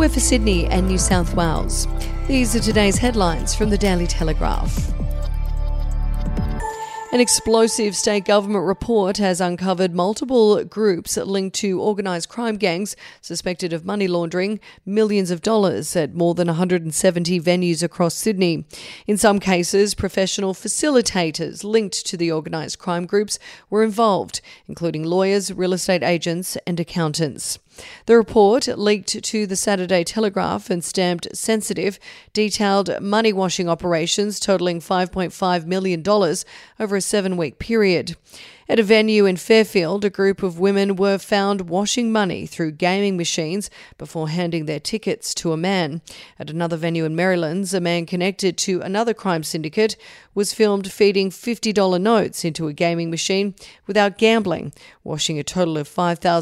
We're for Sydney and New South Wales. These are today's headlines from the Daily Telegraph. An explosive state government report has uncovered multiple groups linked to organised crime gangs suspected of money laundering millions of dollars at more than 170 venues across Sydney. In some cases, professional facilitators linked to the organised crime groups were involved, including lawyers, real estate agents and accountants. The report, leaked to the Saturday Telegraph and stamped sensitive, detailed money washing operations totalling $5.5 million over a 7-week period. At a venue in Fairfield, a group of women were found washing money through gaming machines before handing their tickets to a man. At another venue in Maryland, a man connected to another crime syndicate was filmed feeding $50 notes into a gaming machine without gambling, washing a total of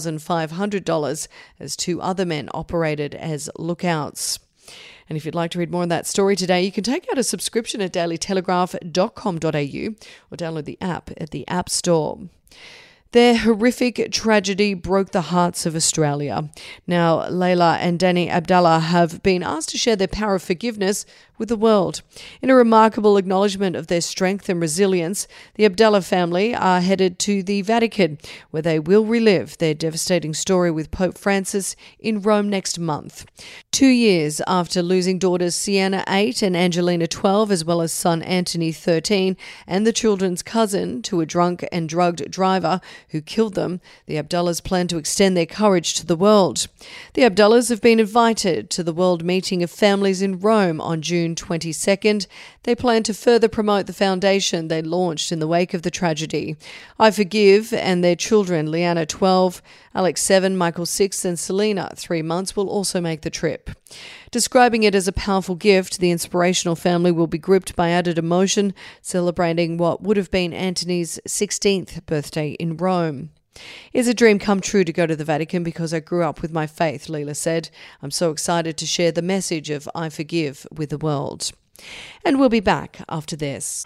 $5,500 as 2 other men operated as lookouts. And if you'd like to read more on that story today, you can take out a subscription at dailytelegraph.com.au or download the app at the App Store. Their horrific tragedy broke the hearts of Australia. Now, Layla and Danny Abdallah have been asked to share their power of forgiveness with the world. In a remarkable acknowledgement of their strength and resilience, the Abdallah family are headed to the Vatican, where they will relive their devastating story with Pope Francis in Rome next month. 2 years after losing daughters Sienna, 8, and Angelina, 12, as well as son Anthony, 13, and the children's cousin to a drunk and drugged driver who killed them, the Abdallahs plan to extend their courage to the world. The Abdallahs have been invited to the World Meeting of Families in Rome on June 22nd. They plan to further promote the foundation they launched in the wake of the tragedy. I Forgive and their children, Leanna, 12, Alex, 7, Michael, 6, and Selena, 3 months, will also make the trip. Describing it as a powerful gift, the inspirational family will be gripped by added emotion, celebrating what would have been Anthony's 16th birthday in Rome. It's a dream come true to go to the Vatican because I grew up with my faith, Leela said. I'm so excited to share the message of I Forgive with the world. And we'll be back after this.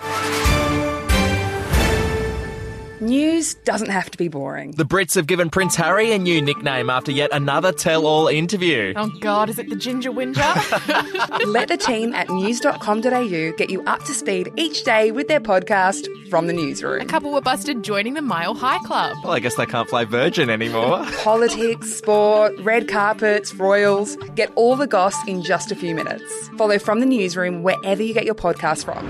News doesn't have to be boring. The Brits have given Prince Harry a new nickname after yet another tell-all interview. Oh God, is it the Ginger Whinger? Let the team at news.com.au get you up to speed each day with their podcast, From the Newsroom. A couple were busted joining the Mile High Club. Well, I guess they can't fly Virgin anymore. Politics, sport, red carpets, royals. Get all the goss in just a few minutes. Follow From the Newsroom wherever you get your podcast from.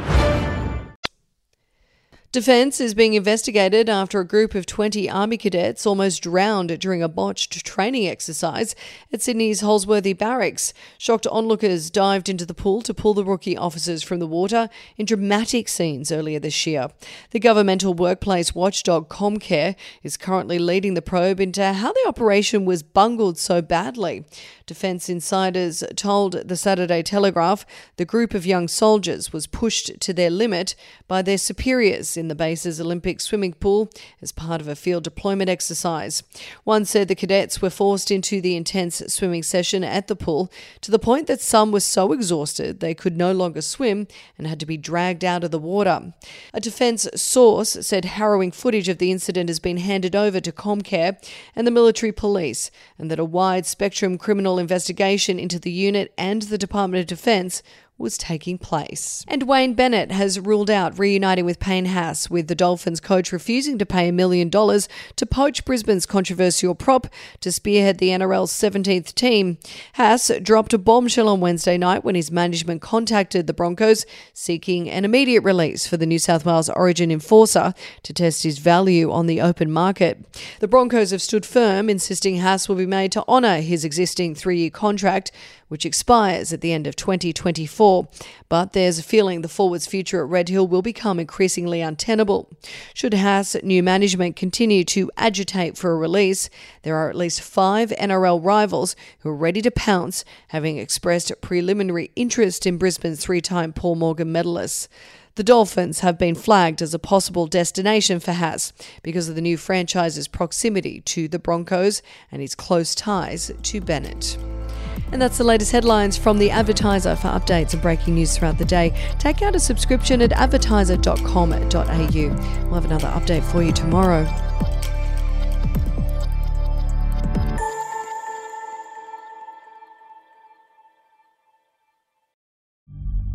Defence is being investigated after a group of 20 Army cadets almost drowned during a botched training exercise at Sydney's Holsworthy Barracks. Shocked onlookers dived into the pool to pull the rookie officers from the water in dramatic scenes earlier this year. The governmental workplace watchdog Comcare is currently leading the probe into how the operation was bungled so badly. Defence insiders told the Saturday Telegraph the group of young soldiers was pushed to their limit by their superiors in the base's Olympic swimming pool as part of a field deployment exercise. One said the cadets were forced into the intense swimming session at the pool to the point that some were so exhausted they could no longer swim and had to be dragged out of the water. A defence source said harrowing footage of the incident has been handed over to Comcare and the military police, and that a wide-spectrum criminal investigation into the unit and the Department of Defence was taking place. And Wayne Bennett has ruled out reuniting with Payne Haas, with the Dolphins coach refusing to pay $1 million to poach Brisbane's controversial prop to spearhead the NRL's 17th team. Haas dropped a bombshell on Wednesday night when his management contacted the Broncos seeking an immediate release for the New South Wales Origin enforcer to test his value on the open market. The Broncos have stood firm, insisting Haas will be made to honour his existing 3-year contract, which expires at the end of 2024. But there's a feeling the forward's future at Red Hill will become increasingly untenable. Should Haas new management continue to agitate for a release, there are at least 5 NRL rivals who are ready to pounce, having expressed preliminary interest in Brisbane's 3-time Paul Morgan medalists. The Dolphins have been flagged as a possible destination for Haas because of the new franchise's proximity to the Broncos and his close ties to Bennett. And that's the latest headlines from The Advertiser. For updates and breaking news throughout the day, take out a subscription at advertiser.com.au. We'll have another update for you tomorrow.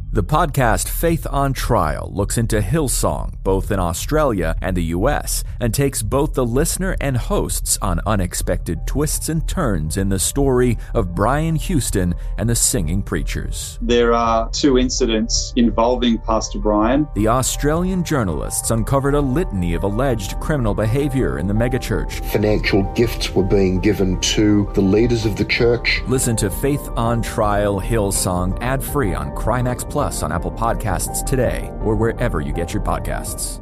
The podcast Faith on Trial looks into Hillsong, both in Australia and the US, and takes both the listener and hosts on unexpected twists and turns in the story of Brian Houston and the Singing Preachers. There are 2 incidents involving Pastor Brian. The Australian journalists uncovered a litany of alleged criminal behavior in the megachurch. Financial gifts were being given to the leaders of the church. Listen to Faith on Trial Hillsong ad-free on Crimex Plus on Apple Podcasts today or wherever you get your podcasts.